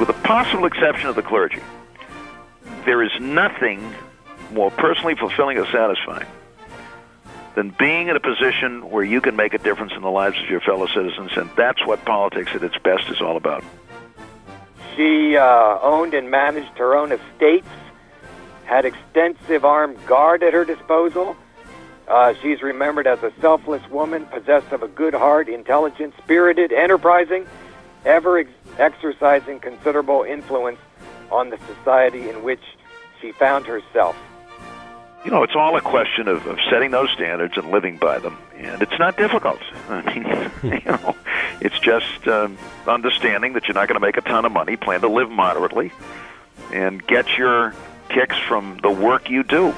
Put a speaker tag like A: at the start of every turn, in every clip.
A: with the possible exception of the clergy, there is nothing more personally fulfilling or satisfying than being in a position where you can make a difference in the lives of your fellow citizens, and that's what politics at its best is all about.
B: She owned and managed her own estates, had extensive armed guard at her disposal. She's remembered as a selfless woman, possessed of a good heart, intelligent, spirited, enterprising, ever exercising considerable influence on the society in which she found herself.
A: You know, it's all a question of setting those standards and living by them, and it's not difficult. I mean, it's just understanding that you're not going to make a ton of money, plan to live moderately, and get your kicks from the work you do.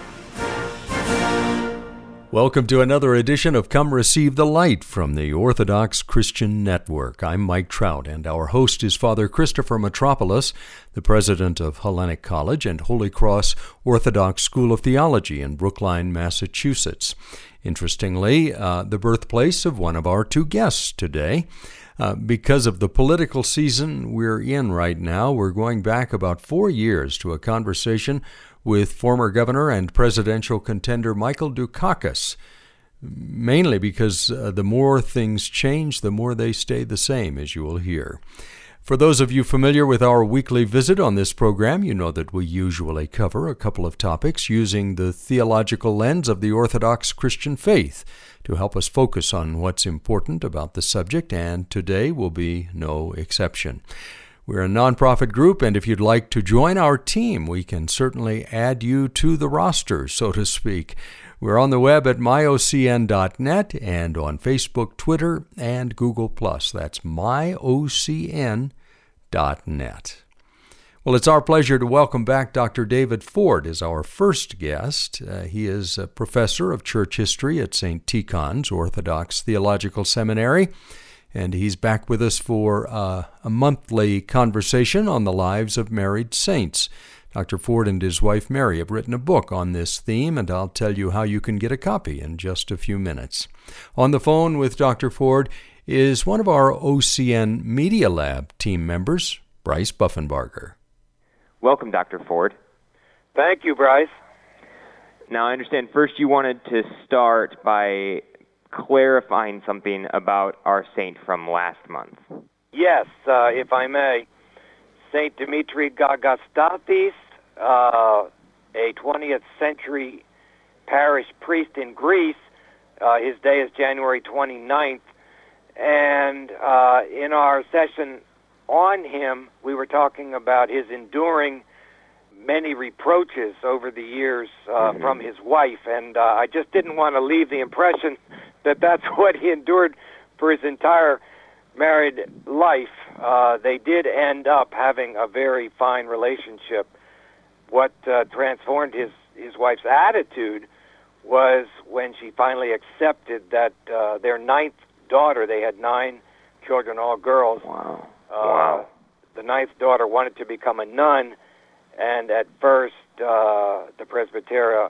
C: Welcome to another edition of Come Receive the Light from the Orthodox Christian Network. I'm Mike Trout, and our host is Father Christopher Metropolis, the president of Hellenic College and Holy Cross Orthodox School of Theology in Brookline, Massachusetts. Interestingly, the birthplace of one of our two guests today. Because of the political season we're in right now, we're going back about 4 years to a conversation with former governor and presidential contender Michael Dukakis, mainly because the more things change, the more they stay the same, as you will hear. For those of you familiar with our weekly visit on this program, you know that we usually cover a couple of topics using the theological lens of the Orthodox Christian faith to help us focus on what's important about the subject, and today will be no exception. We're a nonprofit group, and if you'd like to join our team, we can certainly add you to the roster, so to speak. We're on the web at myocn.net and on Facebook, Twitter, and Google+. That's myocn.net. Well, it's our pleasure to welcome back Dr. David Ford as our first guest. He is a professor of church history at St. Tikhon's Orthodox Theological Seminary, and he's back with us for a monthly conversation on the lives of married saints. Dr. Ford and his wife Mary have written a book on this theme, and I'll tell you how you can get a copy in just a few minutes. On the phone with Dr. Ford is one of our OCN Media Lab team members, Bryce Buffenbarger.
D: Welcome, Dr. Ford.
B: Thank you, Bryce.
D: Now, I understand first you wanted to start by clarifying something about our saint from last month.
B: Yes, if I may. Saint Dimitri Gagastatis, a 20th century parish priest in Greece. His day is January 29th. And in our session on him, we were talking about his enduring many reproaches over the years from his wife. And I just didn't want to leave the impression that that's what he endured for his entire married life. They did end up having a very fine relationship. What transformed his wife's attitude was when she finally accepted that their ninth daughter, they had 9 children, all girls.
D: Wow.
B: The ninth daughter wanted to become a nun, and at first the Presbyteria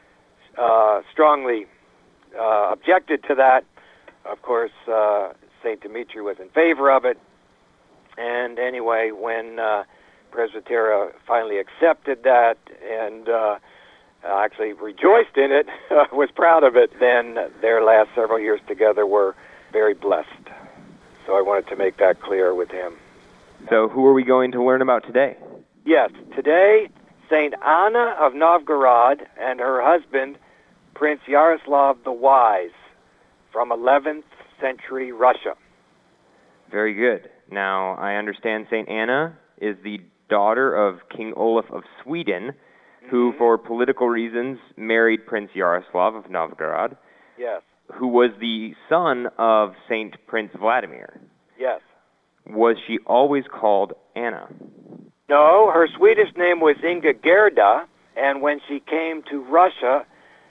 B: strongly objected to that. Of course, St. Dimitri was in favor of it. And anyway, when Presbyteria finally accepted that and actually rejoiced in it, was proud of it, then their last several years together were very blessed. So I wanted to make that clear with him.
D: So who are we going to learn about today?
B: Yes, today, St. Anna of Novgorod and her husband, Prince Yaroslav the Wise, from 11th century Russia.
D: Very good. Now, I understand St. Anna is the daughter of King Olaf of Sweden, who, for political reasons, married Prince Yaroslav of Novgorod.
B: Yes.
D: Who was the son of St. Prince Vladimir.
B: Yes.
D: Was she always called Anna?
B: No, her Swedish name was Inga Gerda, and when she came to Russia,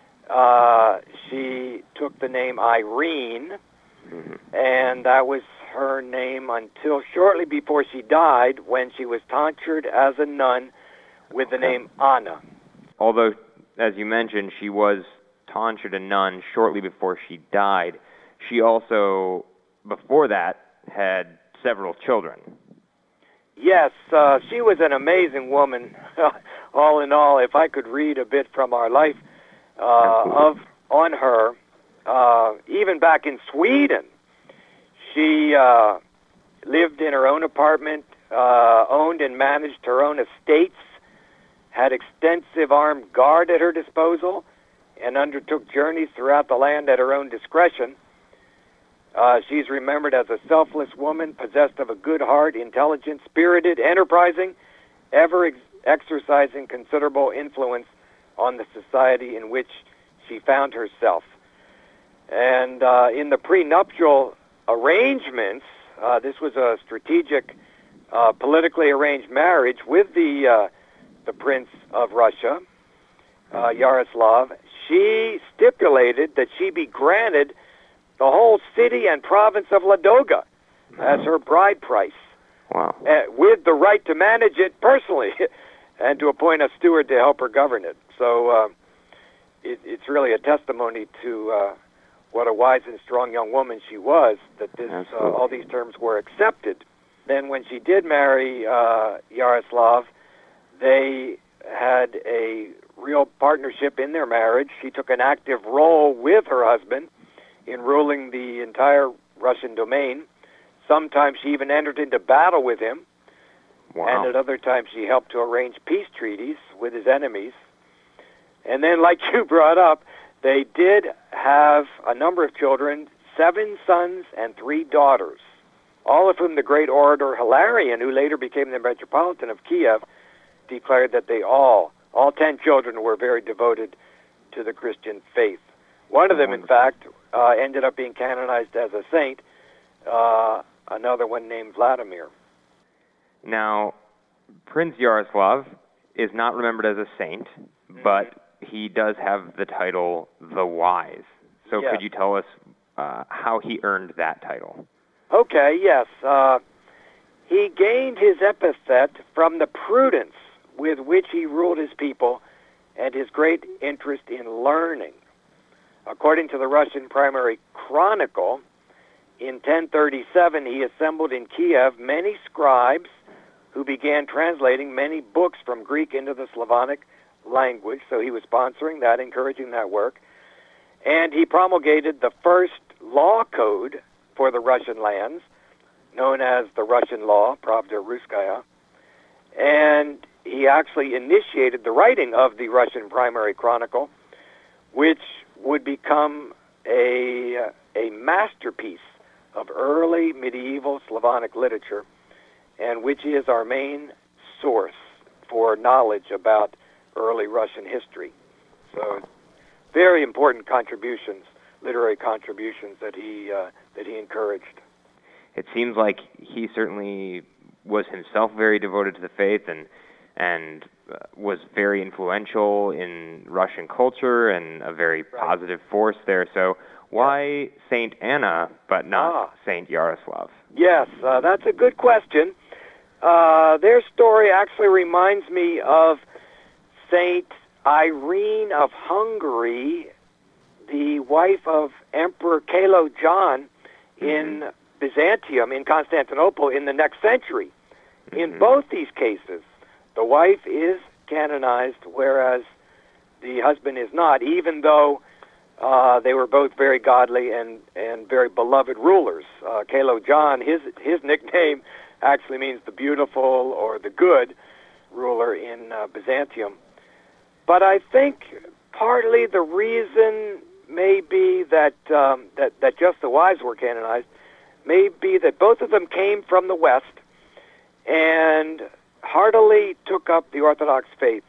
B: she took the name Irene, and that was her name until shortly before she died, when she was tonsured as a nun with the name Anna.
D: Although, as you mentioned, she was tonsured a nun shortly before she died, she also, before that, had several children.
B: Yes, she was an amazing woman. All in all, if I could read a bit from our life on her, even back in Sweden, she lived in her own apartment, owned and managed her own estates, had extensive armed guard at her disposal, and undertook journeys throughout the land at her own discretion. She's remembered as a selfless woman, possessed of a good heart, intelligent, spirited, enterprising, ever exercising considerable influence on the society in which she found herself. And in the prenuptial arrangements, this was a strategic, politically arranged marriage with the Prince of Russia, Yaroslav. She stipulated that she be granted the whole city and province of Ladoga as her bride price.
D: Wow.
B: With the right to manage it personally and to appoint a steward to help her govern it. So it's really a testimony to what a wise and strong young woman she was, that all these terms were accepted. Then when she did marry Yaroslav, they had a real partnership in their marriage. She took an active role with her husband in ruling the entire Russian domain. Sometimes she even entered into battle with him.
D: Wow.
B: And at other times she helped to arrange peace treaties with his enemies. And then, like you brought up, they did have a number of children, 7 sons and 3 daughters, all of whom the great orator Hilarion, who later became the Metropolitan of Kiev, declared that they all 10 children were very devoted to the Christian faith. One of them, in fact, ended up being canonized as a saint, another one named Vladimir.
D: Now, Prince Yaroslav is not remembered as a saint, but he does have the title the Wise. So could you tell us how he earned that title?
B: Okay, yes. He gained his epithet from the prudence with which he ruled his people and his great interest in learning. According to the Russian Primary Chronicle, in 1037 he assembled in Kiev many scribes who began translating many books from Greek into the Slavonic language. So he was sponsoring that, encouraging that work. And he promulgated the first law code for the Russian lands, known as the Russian Law, Pravda Ruskaya. And he actually initiated the writing of the Russian Primary Chronicle, which would become a masterpiece of early medieval Slavonic literature, and which is our main source for knowledge about early Russian history. So, very important contributions, literary contributions that he encouraged.
D: It seems like he certainly was himself very devoted to the faith and was very influential in Russian culture and a very positive force there. So why Saint Anna but not Saint Yaroslav?
B: Yes, that's a good question. Their story actually reminds me of Saint Irene of Hungary, the wife of Emperor Kalo-John in Byzantium, in Constantinople, in the next century. In both these cases, the wife is canonized, whereas the husband is not, even though they were both very godly and very beloved rulers. Kalo-John, his nickname actually means the beautiful or the good ruler in Byzantium. But I think partly the reason may be that just the wives were canonized, may be that both of them came from the West and heartily took up the Orthodox faith.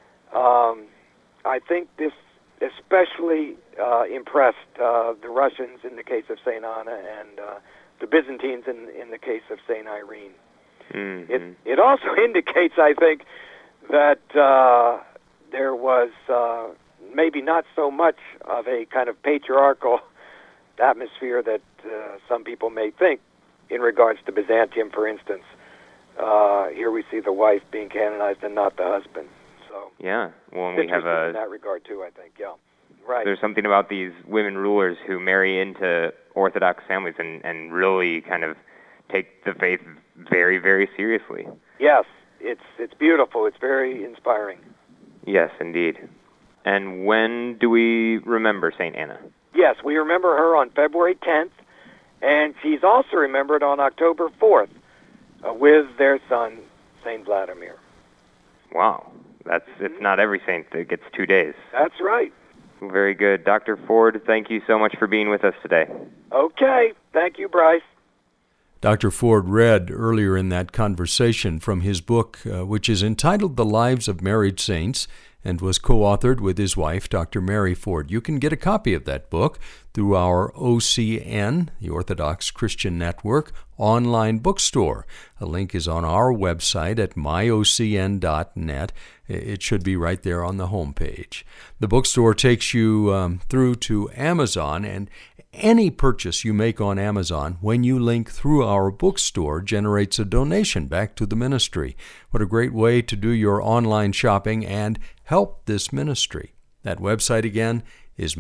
B: I think this especially impressed the Russians in the case of St. Anna and the Byzantines in the case of St. Irene. It also indicates, I think, that there was maybe not so much of a kind of patriarchal atmosphere that some people may think in regards to Byzantium, for instance. Here we see the wife being canonized and not the husband. So
D: yeah, well, and we have
B: in that regard too, I think. Yeah, right.
D: There's something about these women rulers who marry into Orthodox families and really kind of take the faith very, very seriously.
B: Yes, it's beautiful. It's very inspiring.
D: Yes, indeed. And when do we remember St. Anna?
B: Yes, we remember her on February 10th, and she's also remembered on October 4th with their son, St. Vladimir.
D: Wow. It's not every saint that gets 2 days.
B: That's right.
D: Very good. Dr. Ford, thank you so much for being with us today.
B: Okay. Thank you, Bryce.
C: Dr. Ford read earlier in that conversation from his book, which is entitled The Lives of Married Saints, and was co-authored with his wife, Dr. Mary Ford. You can get a copy of that book through our OCN, the Orthodox Christian Network, online bookstore. A link is on our website at myocn.net. It should be right there on the homepage. The bookstore takes you through to Amazon, and any purchase you make on Amazon, when you link through our bookstore, generates a donation back to the ministry. What a great way to do your online shopping and help this ministry. That website again is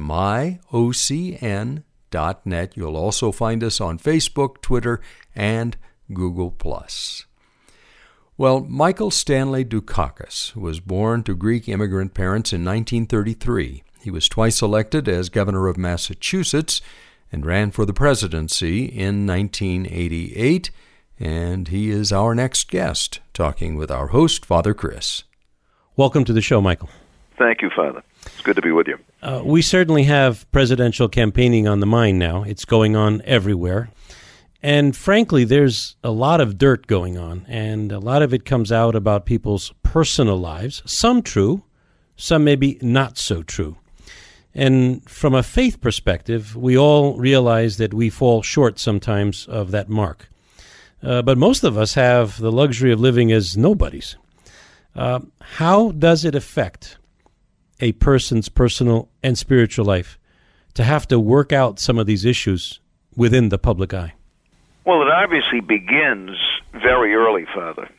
C: myocn.net. You'll also find us on Facebook, Twitter, and Google+. Well, Michael Stanley Dukakis was born to Greek immigrant parents in 1933. He was twice elected as governor of Massachusetts and ran for the presidency in 1988. And he is our next guest, talking with our host, Father Chris.
E: Welcome to the show, Michael.
A: Thank you, Father. It's good to be with you.
E: We certainly have presidential campaigning on the mind now. It's going on everywhere. And frankly, there's a lot of dirt going on, and a lot of it comes out about people's personal lives, some true, some maybe not so true. And from a faith perspective, we all realize that we fall short sometimes of that mark. But most of us have the luxury of living as nobodies. How does it affect a person's personal and spiritual life to have to work out some of these issues within the public eye?
A: Well, it obviously begins very early, Father.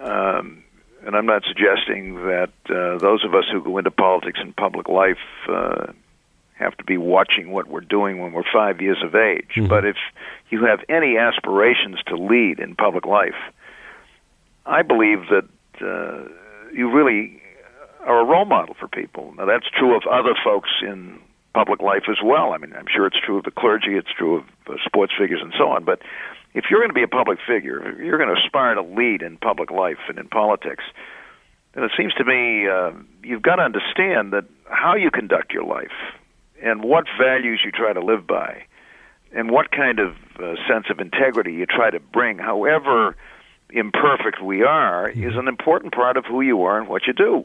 A: And I'm not suggesting that those of us who go into politics and public life have to be watching what we're doing when we're 5 years of age. Mm-hmm. But if you have any aspirations to lead in public life, I believe that you really are a role model for people. Now, that's true of other folks in public life as well. I mean, I'm sure it's true of the clergy, it's true of sports figures and so on. But if you're going to be a public figure, if you're going to aspire to lead in public life and in politics, then it seems to me you've got to understand that how you conduct your life and what values you try to live by and what kind of sense of integrity you try to bring, however imperfect we are, is an important part of who you are and what you do.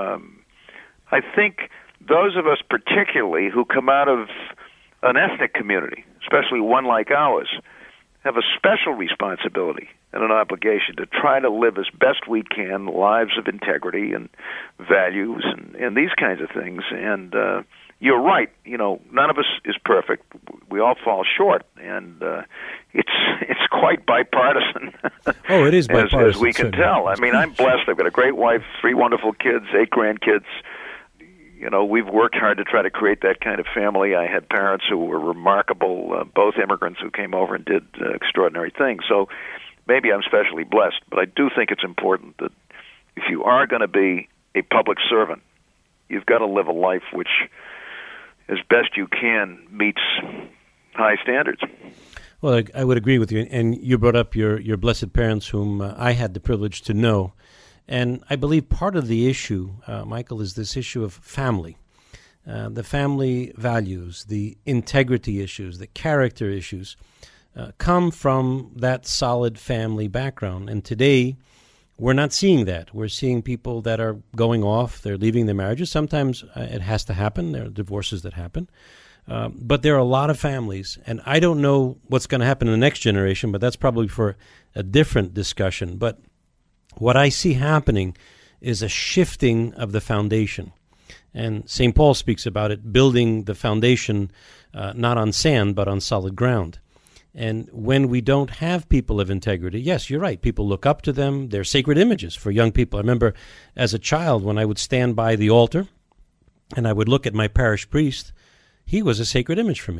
A: I think those of us particularly who come out of an ethnic community, especially one like ours, have a special responsibility and an obligation to try to live as best we can lives of integrity and values and these kinds of things. And you're right, none of us is perfect. We all fall short, and it's quite bipartisan.
E: Oh, it is bipartisan.
A: as we can tell. I mean, I'm blessed. I've got a great wife, 3 wonderful kids, 8 grandkids. We've worked hard to try to create that kind of family. I had parents who were remarkable, both immigrants who came over and did extraordinary things. So maybe I'm specially blessed, but I do think it's important that if you are going to be a public servant, you've got to live a life which, as best you can, meets high standards.
E: Well, I would agree with you. And you brought up your blessed parents, whom I had the privilege to know. And I believe part of the issue, Michael, is this issue of family. The family values, the integrity issues, the character issues come from that solid family background. And today, we're not seeing that. We're seeing people that are going off, they're leaving their marriages. Sometimes it has to happen. There are divorces that happen. But there are a lot of families, and I don't know what's going to happen in the next generation, but that's probably for a different discussion. But what I see happening is a shifting of the foundation. And St. Paul speaks about it, building the foundation not on sand, but on solid ground. And when we don't have people of integrity, yes, you're right, people look up to them. They're sacred images for young people. I remember as a child when I would stand by the altar and I would look at my parish priest, he was a sacred image for me.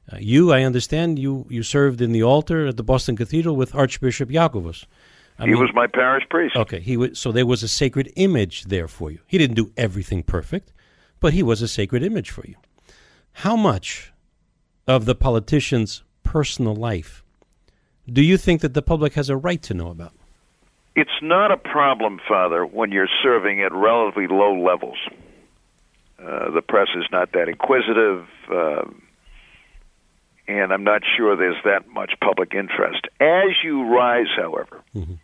E: I understand, you served in the altar at the Boston Cathedral with Archbishop Jacobus.
A: He was my parish priest.
E: Okay, so there was a sacred image there for you. He didn't do everything perfect, but he was a sacred image for you. How much of the politician's personal life do you think that the public has a right to know about?
A: It's not a problem, Father, when you're serving at relatively low levels. The press is not that inquisitive, and I'm not sure there's that much public interest. As you rise, however,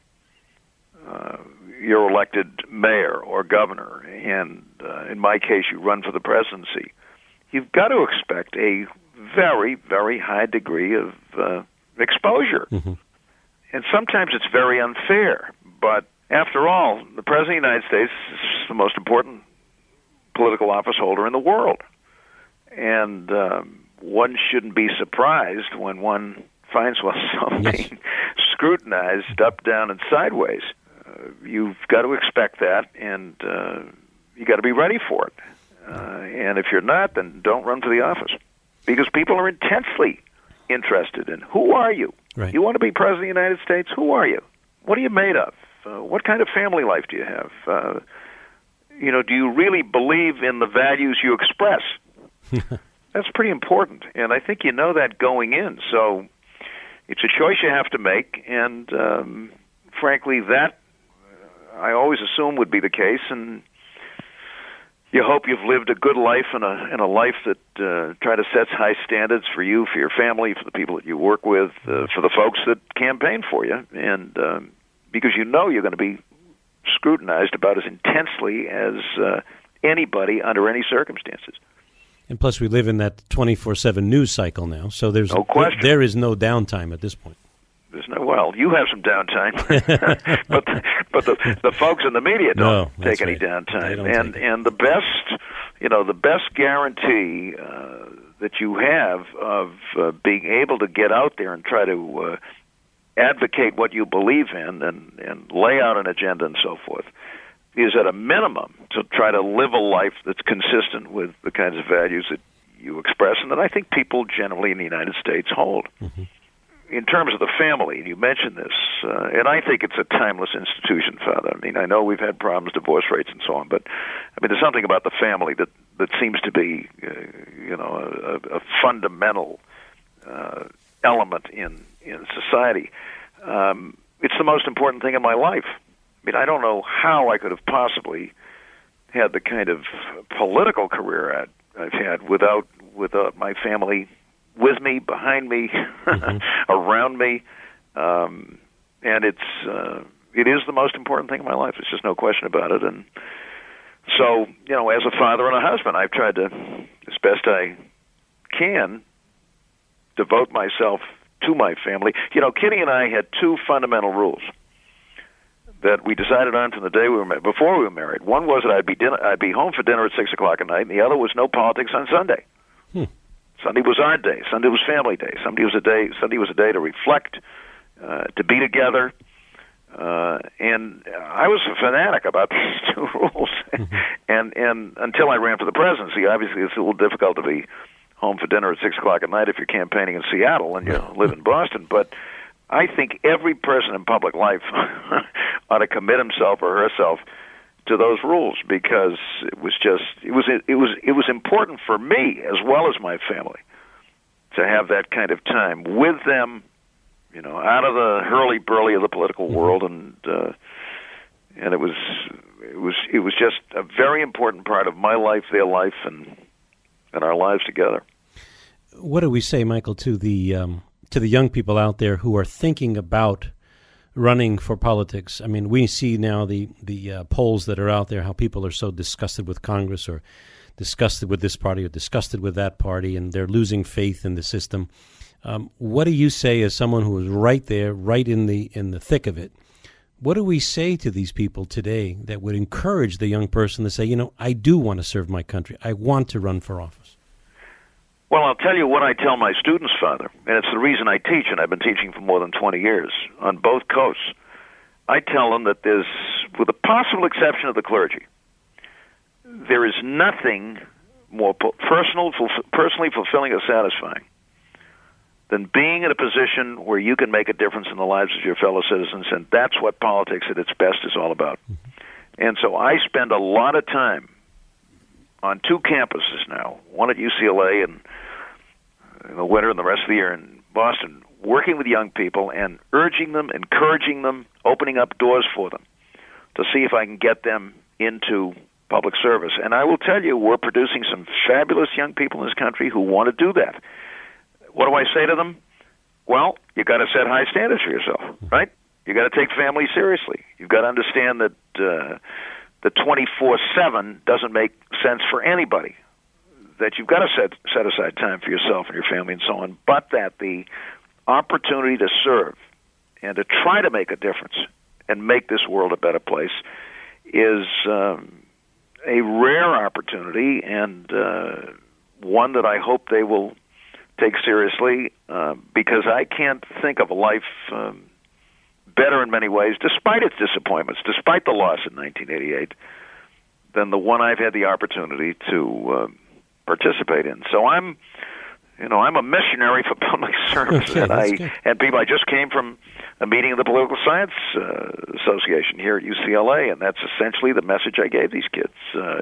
A: you're elected mayor or governor, and in my case, you run for the presidency, you've got to expect a very, very high degree of exposure. And sometimes it's very unfair. But after all, the President of the United States is the most important political office holder in the world. And one shouldn't be surprised when one finds oneself being scrutinized up, down, and sideways. You've got to expect that, and you got to be ready for it. And if you're not, then don't run for the office. Because people are intensely interested in who are you?
E: Right.
A: You want to be President of the United States? Who are you? What are you made of? What kind of family life do you have? Do you really believe in the values you express? That's pretty important, and I think you know that going in. So it's a choice you have to make, and frankly, that I always assume would be the case, and you hope you've lived a good life and a life that try to set high standards for you, for your family, for the people that you work with, for the folks that campaign for you, and because you know you're going to be scrutinized about as intensely as anybody under any circumstances.
E: And plus, we live in that 24/7 news cycle now, so there's
A: no question.
E: There is no downtime at this point.
A: There's no, well, you have some downtime, but the folks in the media don't take any downtime. And the best guarantee that you have of being able to get out there and try to advocate what you believe in and lay out an agenda and so forth is at a minimum to try to live a life that's consistent with the kinds of values that you express and that I think people generally in the United States hold. In terms of the family, and you mentioned this, and I think it's a timeless institution, Father. I mean, I know we've had problems, divorce rates and so on, but I mean, there's something about the family that seems to be, a fundamental element in society. It's the most important thing in my life. I mean, I don't know how I could have possibly had the kind of political career I've had without my family with me, behind me, around me, and it is the most important thing in my life. There's just no question about it. And so, as a father and a husband, I've tried to, as best I can, devote myself to my family. Kitty and I had two fundamental rules that we decided on from the day before we were married. One was that I'd be home for dinner at 6:00 at night, and the other was no politics on Sunday. Sunday was our day. Sunday was family day. Sunday was a day to reflect, to be together. And I was a fanatic about these two rules. And until I ran for the presidency, obviously it's a little difficult to be home for dinner at 6:00 at night if you're campaigning in Seattle and you live in Boston. But I think every person in public life ought to commit himself or herself to those rules, because it was important for me as well as my family to have that kind of time with them, out of the hurly-burly of the political world, and it was just a very important part of my life, their life, and our lives together.
E: What do we say, Michael, to the young people out there who are thinking about running for politics? I mean, we see now the polls that are out there, how people are so disgusted with Congress or disgusted with this party or disgusted with that party, and they're losing faith in the system. What do you say as someone who is right there, right in the thick of it? What do we say to these people today that would encourage the young person to say, I do want to serve my country. I want to run for office?
A: Well, I'll tell you what I tell my students, Father, and it's the reason I teach, and I've been teaching for more than 20 years on both coasts. I tell them that there's, with the possible exception of the clergy, there is nothing more personally fulfilling or satisfying than being in a position where you can make a difference in the lives of your fellow citizens, and that's what politics at its best is all about. And so I spend a lot of time on 2 campuses now, one at UCLA and in the winter and the rest of the year in Boston, working with young people and urging them, encouraging them, opening up doors for them to see if I can get them into public service. And I will tell you, we're producing some fabulous young people in this country who want to do that. What do I say to them? Well, you got to set high standards for yourself, right? You got to take family seriously. You've got to understand that the 24/7 doesn't make sense for anybody. That you've got to set aside time for yourself and your family and so on, but that the opportunity to serve and to try to make a difference and make this world a better place is a rare opportunity, and one that I hope they will take seriously, because I can't think of a life better in many ways, despite its disappointments, despite the loss in 1988, than the one I've had the opportunity to participate in. So I'm a missionary for public service,
E: Okay,
A: and people. I just came from a meeting of the Political Science Association here at UCLA, and that's essentially the message I gave these kids.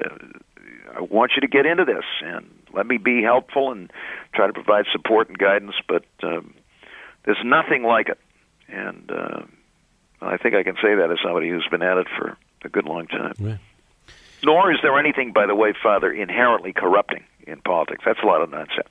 A: I want you to get into this, and let me be helpful and try to provide support and guidance, but there's nothing like it. And I think I can say that as somebody who's been at it for a good long time.
E: Right.
A: Nor is there anything, by the way, Father, inherently corrupting in politics. That's a lot of nonsense.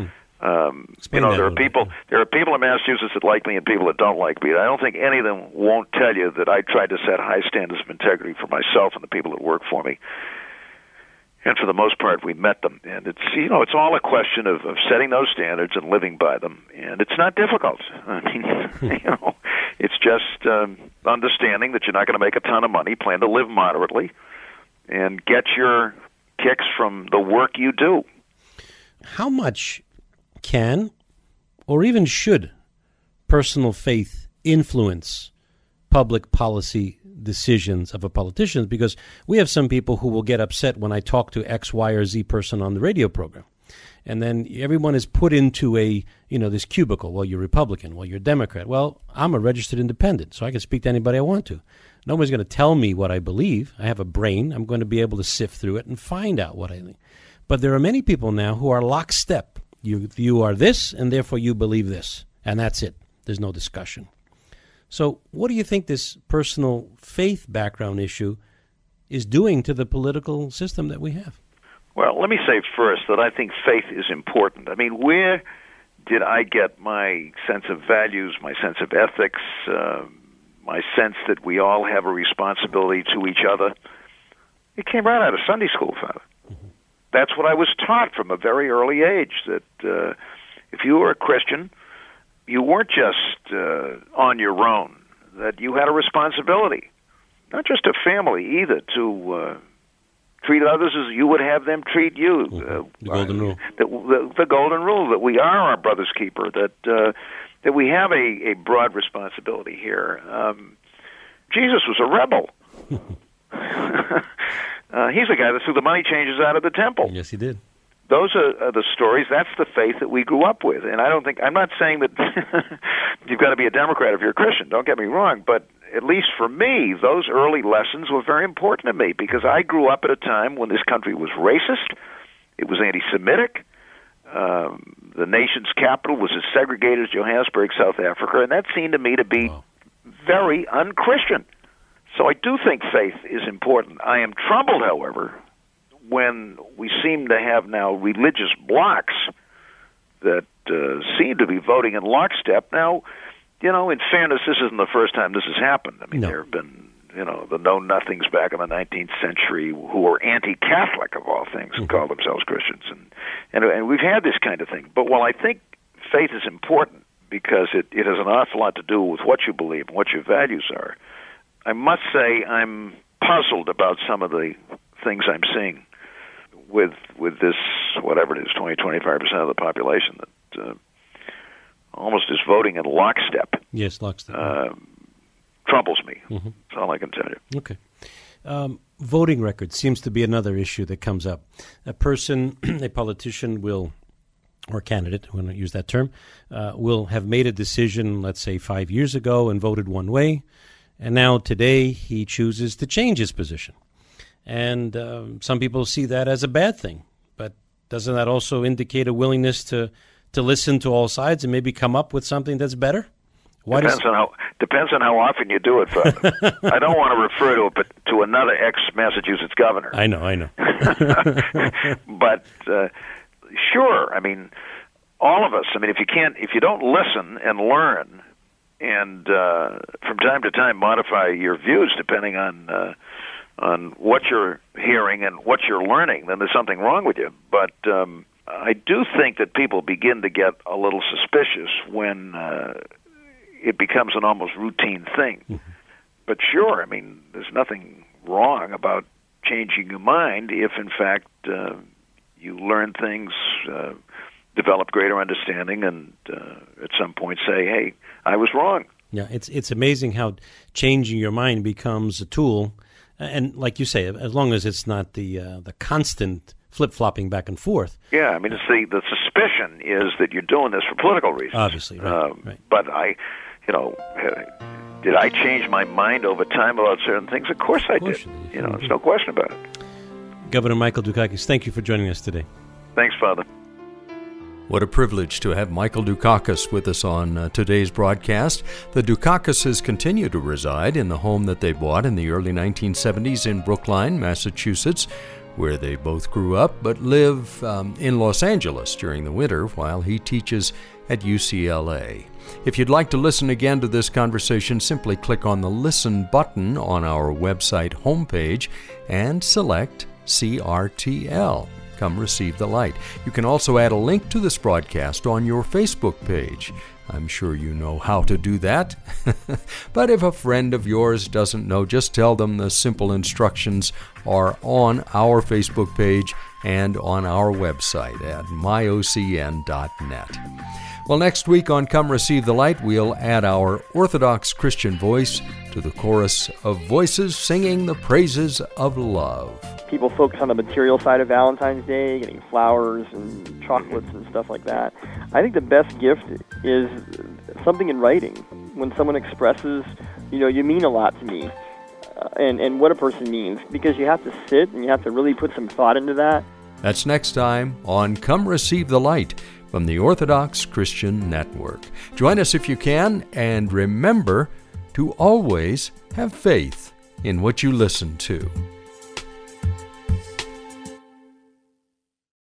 A: There are people in Massachusetts that like me and people that don't like me. I don't think any of them won't tell you that I tried to set high standards of integrity for myself and the people that work for me. And for the most part, we met them. And it's all a question of setting those standards and living by them. And it's not difficult. I mean, it's just understanding that you're not going to make a ton of money, plan to live moderately, and get your kicks from the work you do.
E: How much can or even should personal faith influence public policy decisions of a politician? Because we have some people who will get upset when I talk to X, Y, or Z person on the radio program. And then everyone is put into this cubicle. Well, you're Republican. Well, you're Democrat. Well, I'm a registered independent, so I can speak to anybody I want to. Nobody's going to tell me what I believe. I have a brain. I'm going to be able to sift through it and find out what I think. But there are many people now who are lockstep. You are this, and therefore you believe this. And that's it. There's no discussion. So what do you think this personal faith background issue is doing to the political system that we have?
A: Well, let me say first that I think faith is important. I mean, where did I get my sense of values, my sense of ethics, my sense that we all have a responsibility to each other? It came right out of Sunday school, Father. Mm-hmm. That's what I was taught from a very early age, that if you were a Christian, you weren't just on your own, that you had a responsibility, not just a family either, to treat others as you would have them treat you.
E: The golden rule.
A: The golden rule, that we are our brother's keeper, that we have a broad responsibility here. Jesus was a rebel. He's the guy that threw the money changers out of the temple.
E: Yes, he did.
A: Those are the stories. That's the faith that we grew up with. And I'm not saying that you've got to be a Democrat if you're a Christian. Don't get me wrong. But at least for me, those early lessons were very important to me, because I grew up at a time when this country was racist. It was anti-Semitic. The nation's capital was as segregated as Johannesburg, South Africa. And that seemed to me to be very un-Christian. So I do think faith is important. I am troubled, however, when we seem to have now religious blocs that seem to be voting in lockstep. Now, in fairness, this isn't the first time this has happened. I mean, There have been, the know-nothings back in the 19th century who were anti-Catholic, of all things, and called themselves Christians. And we've had this kind of thing. But while I think faith is important, because it has an awful lot to do with what you believe and what your values are, I must say I'm puzzled about some of the things I'm seeing with this, whatever it is, 20-25% of the population that almost is voting in lockstep.
E: Yes, lockstep.
A: Troubles me. Mm-hmm. That's all I can tell you.
E: Okay. Voting records seems to be another issue that comes up. A politician will or candidate, I want to use that term, will have made a decision, let's say 5 years ago, and voted one way, and now today he chooses to change his position. And some people see that as a bad thing, but doesn't that also indicate a willingness to listen to all sides and maybe come up with something that's better?
A: Depends on how often you do it, Father. I don't want to refer to another ex-Massachusetts governor.
E: I know.
A: But sure, I mean, all of us. I mean, if you don't listen and learn, and from time to time modify your views depending on what you're hearing and what you're learning, then there's something wrong with you. But I do think that people begin to get a little suspicious when it becomes an almost routine thing. Mm-hmm. But sure, I mean, there's nothing wrong about changing your mind if, in fact, you learn things, develop greater understanding, and at some point say, hey, I was wrong.
E: Yeah, it's amazing how changing your mind becomes a tool. And like you say, as long as it's not the constant flip-flopping back and forth.
A: Yeah, I mean, it's the suspicion is that you're doing this for political reasons.
E: Obviously, right.
A: But did I change my mind over time about certain things? Of course I did. There's no question about it.
E: Governor Michael Dukakis, thank you for joining us today.
A: Thanks, Father.
C: What a privilege to have Michael Dukakis with us on today's broadcast. The Dukakises continue to reside in the home that they bought in the early 1970s in Brookline, Massachusetts, where they both grew up, but live in Los Angeles during the winter while he teaches at UCLA. If you'd like to listen again to this conversation, simply click on the Listen button on our website homepage and select CRTL. Come Receive the Light. You can also add a link to this broadcast on your Facebook page. I'm sure you know how to do that. But if a friend of yours doesn't know, just tell them the simple instructions are on our Facebook page and on our website at myocn.net. Well, next week on Come Receive the Light, we'll add our Orthodox Christian voice to the chorus of voices singing the praises of love.
F: People focus on the material side of Valentine's Day, getting flowers and chocolates and stuff like that. I think the best gift is something in writing. When someone expresses, you mean a lot to me, and what a person means, because you have to sit and you have to really put some thought into that.
C: That's next time on Come Receive the Light from the Orthodox Christian Network. Join us if you can, and remember to always have faith in what you listen to.